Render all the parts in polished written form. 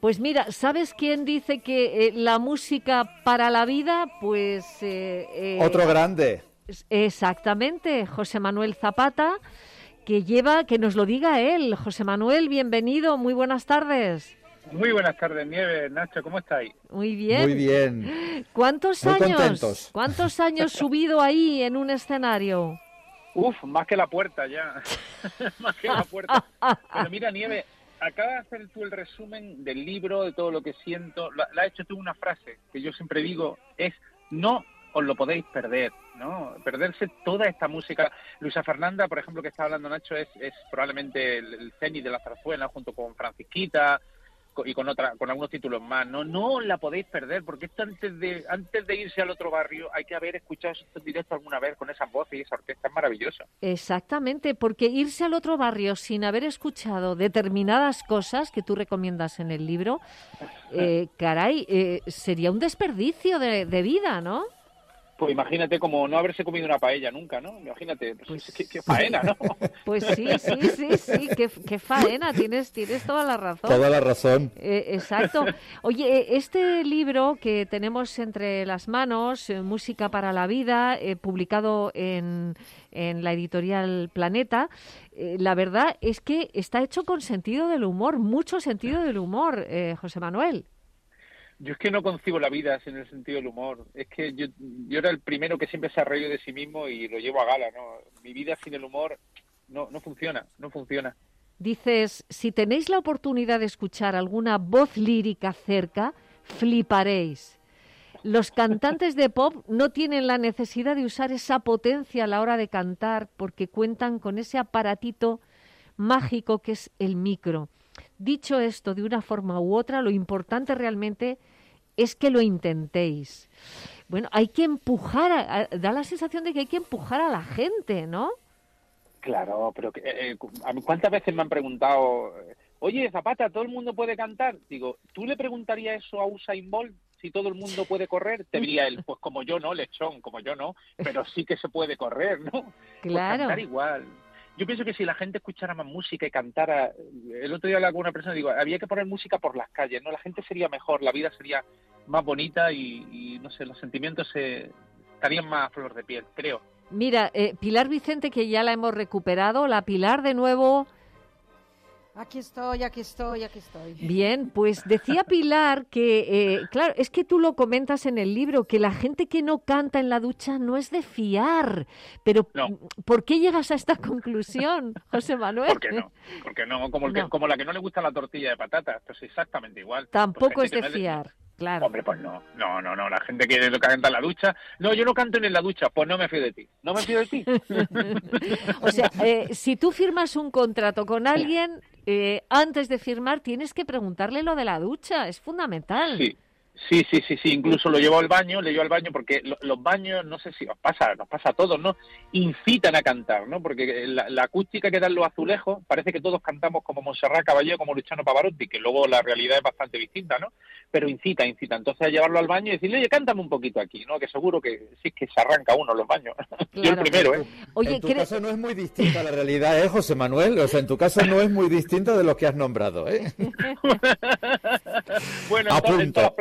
Pues mira, ¿sabes quién dice que la música para la vida? Pues... Otro grande. Exactamente, José Manuel Zapata, que nos lo diga él. José Manuel, bienvenido, muy buenas tardes. Muy buenas tardes, Nieves, Nacho, ¿cómo estáis? Muy bien. Muy bien. ¿Cuántos Muy años? contentos. ¿Cuántos años subido ahí en un escenario? Uf, más que la puerta ya. Más que la puerta. Pero mira, Nieves, acabas de hacer tú el resumen del libro, de todo lo que siento. La has hecho tú una frase que yo siempre digo, es no os lo podéis perder, ¿no? Perderse toda esta música. Luisa Fernanda, por ejemplo, que está hablando Nacho, es probablemente el cenit de la zarzuela, junto con Francisquita y con algunos títulos más. No la podéis perder, porque esto antes de irse al otro barrio hay que haber escuchado esto en directo alguna vez con esas voces y esa orquesta. Es maravillosa. Exactamente, porque irse al otro barrio sin haber escuchado determinadas cosas que tú recomiendas en el libro, sería un desperdicio de vida, ¿no? Pues imagínate como no haberse comido una paella nunca, ¿no? Imagínate, pues qué faena, ¿no? Pues sí, qué faena, tienes toda la razón. Toda la razón. Exacto. Oye, este libro que tenemos entre las manos, Música para la Vida, publicado en la editorial Planeta, la verdad es que está hecho con sentido del humor, mucho sentido del humor, José Manuel. Yo es que no concibo la vida sin el sentido del humor. Es que yo era el primero que siempre se ha reído de sí mismo y lo llevo a gala, ¿no? Mi vida sin el humor no funciona. Dices, si tenéis la oportunidad de escuchar alguna voz lírica cerca, fliparéis. Los cantantes de pop no tienen la necesidad de usar esa potencia a la hora de cantar porque cuentan con ese aparatito mágico que es el micro. Dicho esto de una forma u otra, lo importante realmente es que lo intentéis. Bueno, hay que empujar, da la sensación de que hay que empujar a la gente, ¿no? Claro, pero ¿cuántas veces me han preguntado, oye, Zapata, ¿todo el mundo puede cantar? Digo, ¿tú le preguntarías eso a Usain Bolt? Si todo el mundo puede correr, te diría él, pues como yo no, lechón, como yo no, pero sí que se puede correr, ¿no? Claro. Pues cantar igual. Yo pienso que si la gente escuchara más música y cantara, el otro día hablaba con una persona y digo, había que poner música por las calles, ¿no? La gente sería mejor, la vida sería más bonita y no sé, los sentimientos estarían más a flor de piel, creo. Mira, Pilar Vicente, que ya la hemos recuperado, la Pilar de nuevo. Aquí estoy. Bien, pues decía Pilar que, claro, es que tú lo comentas en el libro, que la gente que no canta en la ducha no es de fiar. Pero, no. ¿Por qué llegas a esta conclusión, José Manuel? Porque no, como la que no le gusta la tortilla de patatas, pues exactamente igual. Tampoco pues es de fiar. Claro. Hombre, pues no, la gente que canta en la ducha, no, yo no canto en la ducha, pues no me fío de ti, O sea, si tú firmas un contrato con alguien, antes de firmar tienes que preguntarle lo de la ducha, es fundamental. Sí, incluso lo llevo al baño, porque los baños, no sé si nos pasa a todos, ¿no? Incitan a cantar, ¿no? Porque la acústica que dan los azulejos, parece que todos cantamos como Montserrat Caballé, como Luciano Pavarotti, que luego la realidad es bastante distinta, ¿no? Pero incita. Entonces a llevarlo al baño y decirle, oye, cántame un poquito aquí, ¿no? Que seguro que sí es que se arranca uno los baños. Claro. Yo el primero, ¿eh? Oye, en tu caso no es muy distinta la realidad, José Manuel? O sea, en tu caso no es muy distinta de lo que has nombrado, ¿eh? Bueno, apunto.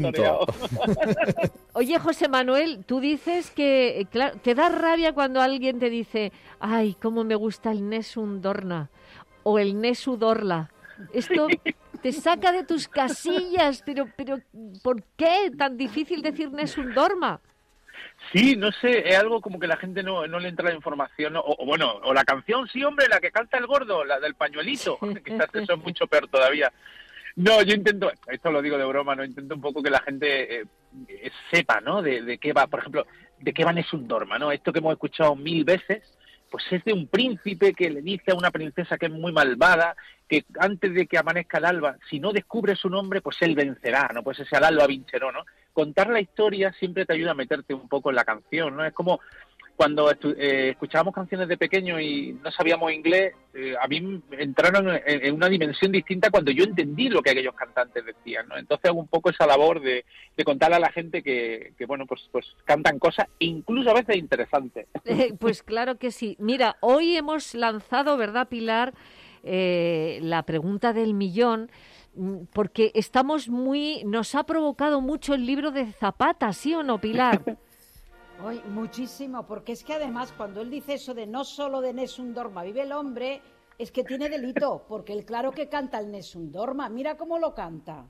Oye, José Manuel, tú dices que, claro, te da rabia cuando alguien te dice, ay, cómo me gusta el Nessun Dorma o el Nesu Dorla. Esto te saca de tus casillas, pero ¿por qué tan difícil decir Nessun Dorma? Sí, no sé, es algo como que la gente no le entra la información, ¿no? o la canción, sí, hombre, la que canta el gordo, la del pañuelito, quizás eso es mucho peor todavía. No, yo intento, esto lo digo de broma, no intento un poco que la gente sepa, ¿no? De qué va, por ejemplo, de qué va Nessun Dorma, ¿no? Esto que hemos escuchado 1000 veces, pues es de un príncipe que le dice a una princesa que es muy malvada, que antes de que amanezca el alba, si no descubre su nombre, pues él vencerá, ¿no? Pues ese al alba vinceró, ¿no? Contar la historia siempre te ayuda a meterte un poco en la canción, ¿no? Es como cuando escuchábamos canciones de pequeño y no sabíamos inglés, a mí entraron en una dimensión distinta cuando yo entendí lo que aquellos cantantes decían, ¿no? Entonces hago un poco esa labor de contarle a la gente que bueno, pues cantan cosas incluso a veces interesantes. Pues claro que sí. Mira, hoy hemos lanzado, ¿verdad, Pilar?, la pregunta del millón, porque nos ha provocado mucho el libro de Zapata, ¿sí o no, Pilar? Hoy muchísimo, porque es que además cuando él dice eso de no solo de Nessun Dorma vive el hombre, es que tiene delito, porque él claro que canta el Nessun Dorma, mira cómo lo canta.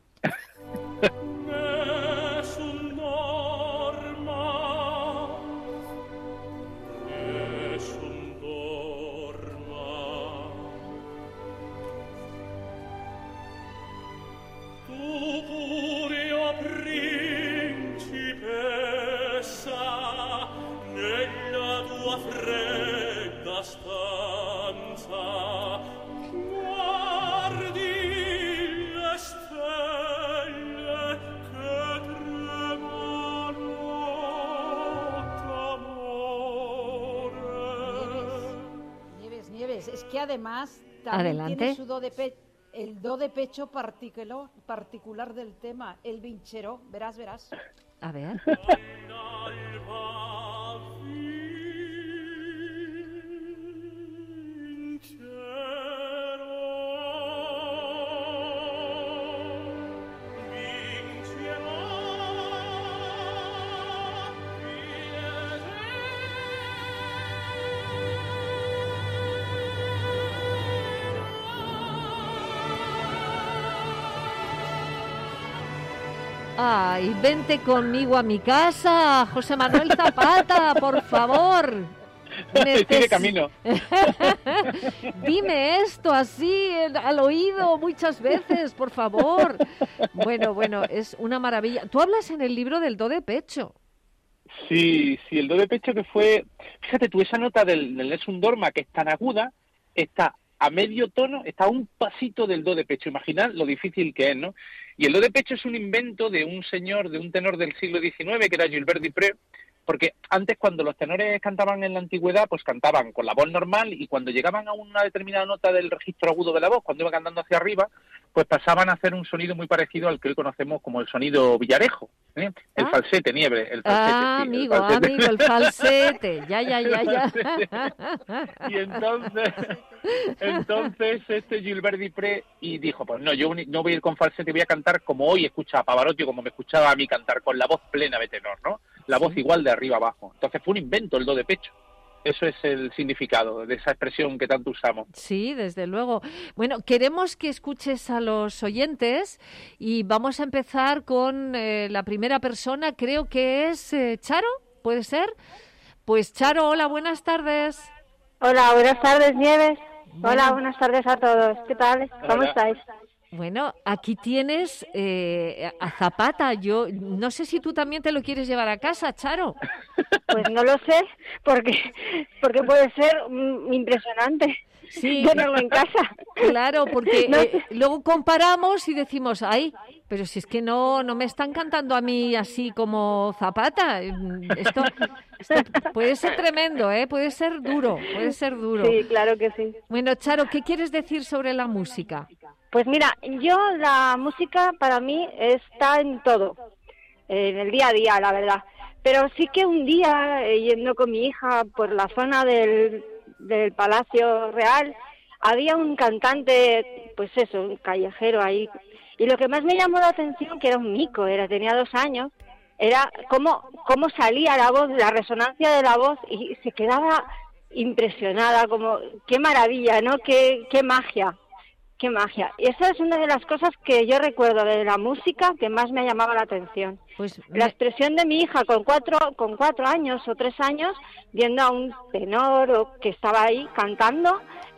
Nessun dorma, nessun dorma. Tu pure, principessa, nella tua fredda stanza, guardi le stelle che tremano d'amore. Nieves, es que además también Adelante. tiene su el do de pecho particular del tema, el vinchero, verás. A ver. All'alba Ay, vente conmigo a mi casa, José Manuel Zapata, por favor. Estoy de camino. Dime esto así al oído muchas veces, por favor. Bueno, es una maravilla. Tú hablas en el libro del do de pecho. Sí, el do de pecho que fue... Fíjate tú, esa nota del Nessun Dorma, que es tan aguda, está a medio tono, está a un pasito del do de pecho. Imaginad lo difícil que es, ¿no? Y el do de pecho es un invento de un señor, de un tenor del siglo XIX, que era Gilbert Dupré, porque antes cuando los tenores cantaban en la antigüedad, pues cantaban con la voz normal, y cuando llegaban a una determinada nota del registro agudo de la voz, cuando iba cantando hacia arriba, pues pasaban a hacer un sonido muy parecido al que hoy conocemos como el sonido Villarejo, ¿eh? El falsete, Nieve, el falsete. Ah, sí, amigo, el el falsete. Ya. Y entonces este Gilbert Dupré y dijo, pues no, yo no voy a ir con falsete, voy a cantar como hoy escucha a Pavarotti, como me escuchaba a mí cantar, con la voz plena de tenor, ¿no? La voz igual de arriba abajo. Entonces fue un invento el do de pecho. Eso es el significado de esa expresión que tanto usamos. Sí, desde luego. Bueno, queremos que escuches a los oyentes y vamos a empezar con la primera persona, creo que es Charo, ¿puede ser? Pues Charo, hola, buenas tardes. Hola, buenas tardes, Nieves. Bueno. Hola, buenas tardes a todos. ¿Qué tal? ¿Cómo Hola. estáis? Bueno, aquí tienes a Zapata. Yo no sé si tú también te lo quieres llevar a casa, Charo. Pues no lo sé, porque puede ser impresionante Sí, tenerlo en casa. claro, porque No sé. luego comparamos y decimos, ay, pero si es que no me están cantando a mí así como Zapata. Esto puede ser tremendo, ¿eh? Puede ser duro. Sí, claro que sí. Bueno, Charo, ¿qué quieres decir sobre la música? Pues mira, la música para mí está en todo, en el día a día, la verdad. Pero sí que un día, yendo con mi hija por la zona del Palacio Real, había un cantante, pues eso, un callejero ahí. Y lo que más me llamó la atención, que era un mico, tenía 2 años, era cómo salía la voz, la resonancia de la voz, y se quedaba impresionada, como, qué maravilla, ¿no? Qué magia. Qué magia. Y esa es una de las cosas que yo recuerdo de la música que más me ha llamado la atención. Pues La expresión de mi hija con 4 años o 3 años, viendo a un tenor que estaba ahí cantando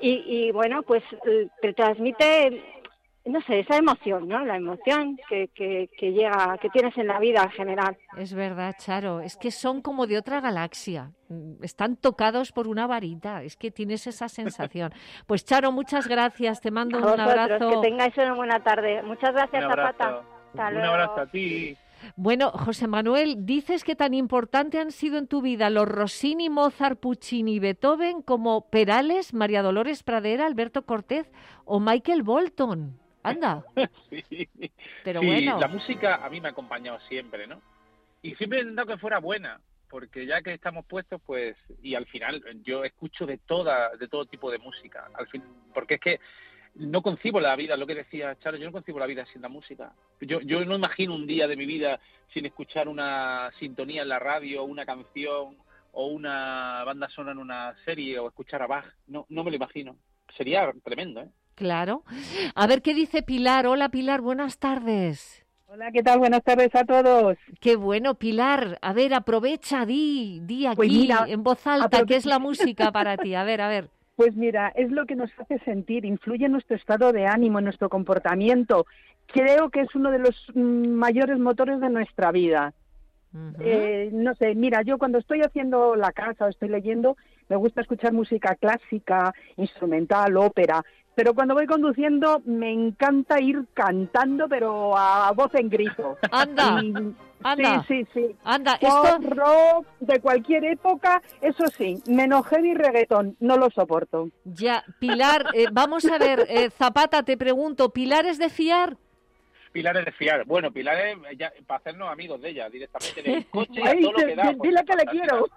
y bueno, pues te transmite, no sé, esa emoción, ¿no? La emoción que llega, que tienes en la vida en general. es verdad, Charo, es que son como de otra galaxia. Están tocados por una varita, es que tienes esa sensación. Pues Charo, muchas gracias, te mando A un vosotros, abrazo. que tengáis una buena tarde. Muchas gracias, Un abrazo. Zapata. Hasta Un luego. abrazo a ti. Bueno, José Manuel, dices que tan importante han sido en tu vida los Rossini, Mozart, Puccini y Beethoven como Perales, María Dolores Pradera, Alberto Cortés o Michael Bolton. Anda, Sí. pero Sí, bueno. la música a mí me ha acompañado siempre, ¿no? Y siempre he intentado que fuera buena, porque ya que estamos puestos, pues, y al final yo escucho de todo tipo de música, al fin, porque es que no concibo la vida, lo que decía Charo, yo no concibo la vida sin la música. Yo no imagino un día de mi vida sin escuchar una sintonía en la radio, una canción o una banda sonora en una serie o escuchar a Bach. No me lo imagino. Sería tremendo, ¿eh? Claro. A ver qué dice Pilar. Hola, Pilar, buenas tardes. Hola, ¿qué tal? Buenas tardes a todos. Qué bueno, Pilar. A ver, aprovecha, di aquí Pues mira, en voz alta qué es la música para ti. A ver. Pues mira, es lo que nos hace sentir, influye en nuestro estado de ánimo, en nuestro comportamiento. Creo que es uno de los mayores motores de nuestra vida. Uh-huh. No sé, mira, yo cuando estoy haciendo la casa o estoy leyendo, me gusta escuchar música clásica, instrumental, ópera, pero cuando voy conduciendo me encanta ir cantando, pero a voz en grito. Anda. Anda. Sí. Anda, Pop, rock, de cualquier época, eso sí, menos heavy reggaetón, no lo soporto. Ya, Pilar, vamos a ver, Zapata, te pregunto, ¿Pilar es de fiar? Pilar es de fiar. Bueno, Pilar es para hacernos amigos de ella directamente en el coche y a Ay, todo lo que da. dile que le quiero.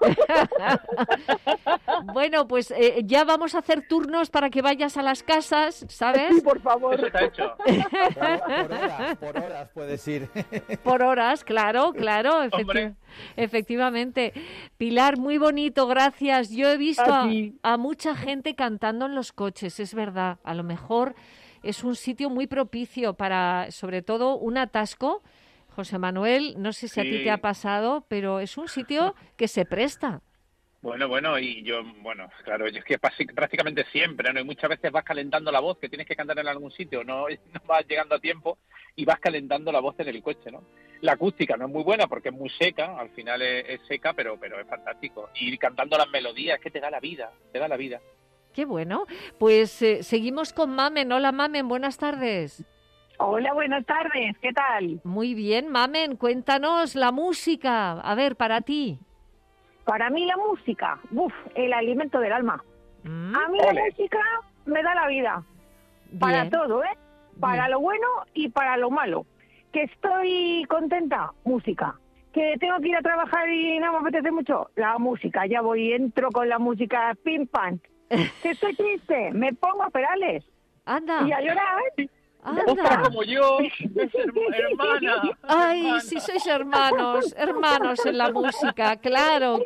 Bueno, pues ya vamos a hacer turnos para que vayas a las casas, ¿sabes? Sí, por favor. Eso está hecho. Por horas puedes ir. Por horas, claro, Hombre. efectivamente. Pilar, muy bonito, gracias. Yo he visto a mucha gente cantando en los coches, es verdad. A lo mejor es un sitio muy propicio para, sobre todo, un atasco. José Manuel, no sé si a ti te ha pasado, pero es un sitio que se presta. Bueno, y yo, claro, es que prácticamente siempre, ¿no? Y muchas veces vas calentando la voz, que tienes que cantar en algún sitio, no vas llegando a tiempo y vas calentando la voz en el coche, ¿no? La acústica no es muy buena porque es muy seca, al final es seca, pero es fantástico. Y cantando las melodías, es que te da la vida. Qué bueno. Pues seguimos con Mamen. Hola, Mamen, buenas tardes. Hola, buenas tardes, ¿qué tal? Muy bien, Mamen, cuéntanos la música. A ver, para ti. Para mí la música, el alimento del alma. A mí la música me da la vida. Bien. Para todo, ¿eh? Para Bien. lo bueno y para lo malo. Que estoy contenta, música. Que tengo que ir a trabajar y no me apetece mucho, la música. Ya voy, entro con la música, pim, pam. Que estoy triste, me pongo a Perales. Anda. Y a llorar. Anda. Como yo, hermana. Ay, sí sois hermanos en la música, claro.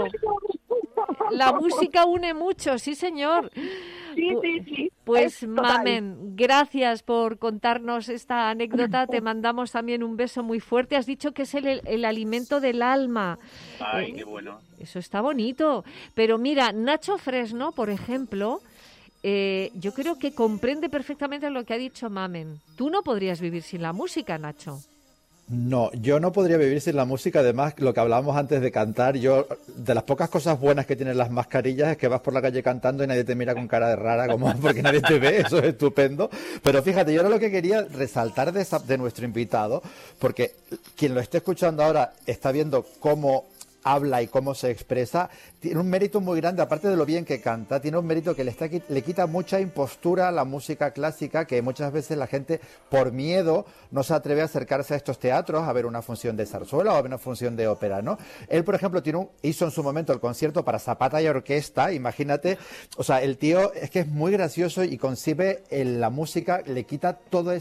La música une mucho, sí señor. Sí. Pues Es total. Mamen, gracias por contarnos esta anécdota, te mandamos también un beso muy fuerte. Has dicho que es el alimento del alma. Ay, qué bueno. Eso está bonito. Pero mira, Nacho Fresno, por ejemplo, yo creo que comprende perfectamente lo que ha dicho Mamen. Tú no podrías vivir sin la música, Nacho. No, yo no podría vivir sin la música. Además, lo que hablábamos antes de cantar, de las pocas cosas buenas que tienen las mascarillas es que vas por la calle cantando y nadie te mira con cara de rara, como porque nadie te ve, eso es estupendo. Pero fíjate, yo era lo que quería resaltar de nuestro invitado, porque quien lo esté escuchando ahora está viendo cómo habla y cómo se expresa, tiene un mérito muy grande, aparte de lo bien que canta, tiene un mérito que le quita mucha impostura a la música clásica, que muchas veces la gente, por miedo, no se atreve a acercarse a estos teatros a ver una función de zarzuela o a ver una función de ópera, ¿no? Él, por ejemplo, hizo en su momento el concierto para Zapata y orquesta, imagínate, o sea, el tío es que es muy gracioso y concibe la música, le quita todo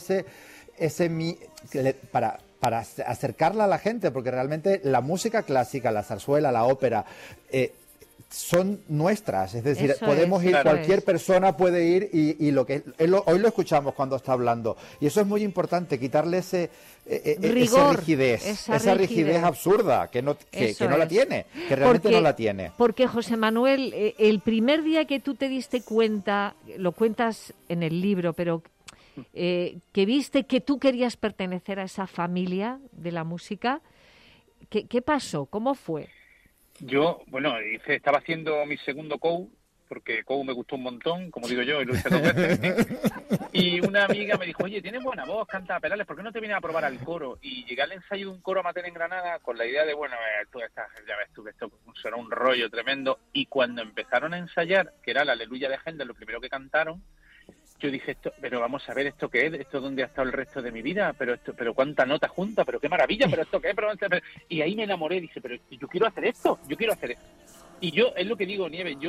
para acercarla a la gente, porque realmente la música clásica, la zarzuela, la ópera, son nuestras, es decir, Eso podemos es, ir, claro cualquier es. persona puede ir y hoy lo escuchamos cuando está hablando, y eso es muy importante, quitarle esa Rigor, rigidez, esa esa rigidez rigidez absurda, que no la es. tiene, que realmente no la tiene. Porque, José Manuel, el primer día que tú te diste cuenta, lo cuentas en el libro, pero que viste que tú querías pertenecer a esa familia de la música, ¿qué pasó? ¿Cómo fue? Yo, estaba haciendo mi segundo COU, porque COU me gustó un montón, como digo yo, y lo hice 2 veces. Y una amiga me dijo, oye, tienes buena voz, canta a Perales, ¿por qué no te vienes a probar al coro? Y llegué al ensayo de un coro amateur en Granada con la idea de, ya ves tú, que esto será un rollo tremendo. Y cuando empezaron a ensayar, que era la Aleluya de Händel, lo primero que cantaron, yo dije, pero vamos a ver, ¿esto qué es? ¿Esto dónde ha estado el resto de mi vida? Pero cuánta nota junta, pero qué maravilla, pero esto qué es. Y ahí me enamoré, dije, pero yo quiero hacer esto. Y yo, es lo que digo, Nieves, yo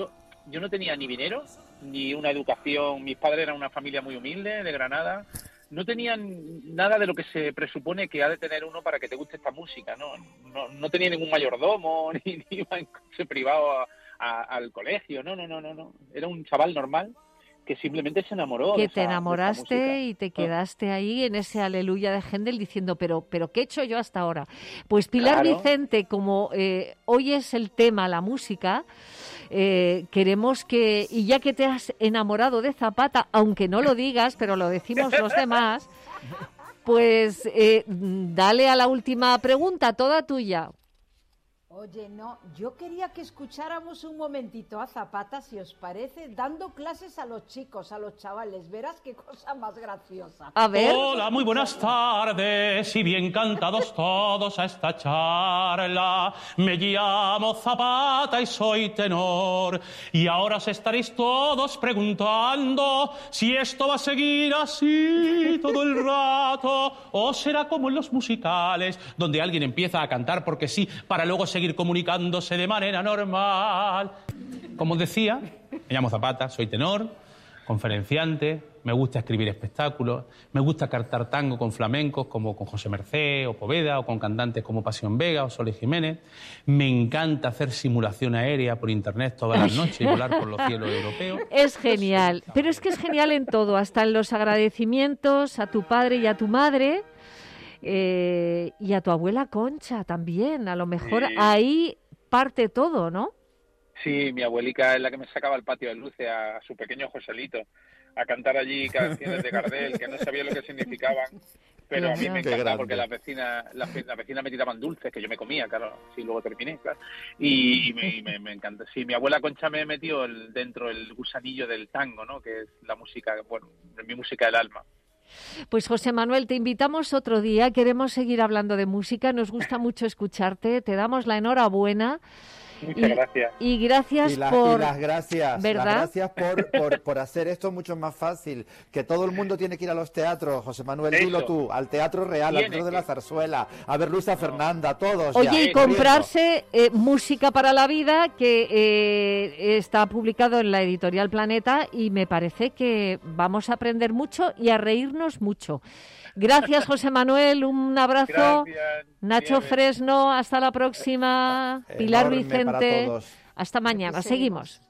yo no tenía ni dinero, ni una educación. Mis padres eran una familia muy humilde de Granada. No tenían nada de lo que se presupone que ha de tener uno para que te guste esta música, ¿no? No tenía ningún mayordomo, ni iba en coche privado al colegio, no. Era un chaval normal que simplemente se enamoró. Que te enamoraste y te quedaste ahí en ese aleluya de Händel diciendo, pero ¿qué he hecho yo hasta ahora? Pues Pilar Vicente, como hoy es el tema, la música, queremos que, y ya que te has enamorado de Zapata, aunque no lo digas, pero lo decimos los demás, pues dale a la última pregunta, toda tuya. Oye, no, yo quería que escucháramos un momentito a Zapata, si os parece, dando clases a los chicos, a los chavales. Verás qué cosa más graciosa. A ver. Hola, muy buenas tardes y bien cantados todos a esta charla. Me llamo Zapata y soy tenor. Y ahora os estaréis todos preguntando si esto va a seguir así todo el rato o será como en los musicales, donde alguien empieza a cantar porque sí, para luego seguir comunicándose de manera normal. Como os decía, me llamo Zapata, soy tenor, conferenciante, me gusta escribir espectáculos, me gusta cantar tango con flamencos como con José Mercé o Poveda o con cantantes como Pasión Vega o Sole Jiménez. Me encanta hacer simulación aérea por internet todas las noches y volar por los cielos europeos. Es genial, pero es que es genial en todo, hasta en los agradecimientos a tu padre y a tu madre. Y a tu abuela Concha también, a lo mejor ahí parte todo, ¿no? Sí, mi abuelica es la que me sacaba al patio de luces a su pequeño Joselito a cantar allí canciones de Gardel que no sabía lo que significaban, pero a mí me encantaba porque las vecinas me tiraban dulces que yo me comía, claro, sí, luego terminé, claro, y me encanta. Sí, mi abuela Concha me metió dentro el gusanillo del tango, ¿no? Que es la música, bueno, mi música del alma. Pues José Manuel, te invitamos otro día, queremos seguir hablando de música, nos gusta mucho escucharte, te damos la enhorabuena. Muchas gracias. Y gracias por... Y las gracias, ¿verdad? Las gracias por hacer esto mucho más fácil. Que todo el mundo tiene que ir a los teatros, José Manuel, dilo tú, al Teatro Real, al Teatro de la Zarzuela, a ver Luisa Fernanda, todos. Oye, ya, y comprarse Música para la Vida, que está publicado en la editorial Planeta, y me parece que vamos a aprender mucho y a reírnos mucho. Gracias, José Manuel, un abrazo. Gracias, Nacho Fresno, hasta la próxima. Pilar Enorme Vicente, para todos. hasta mañana. Seguimos.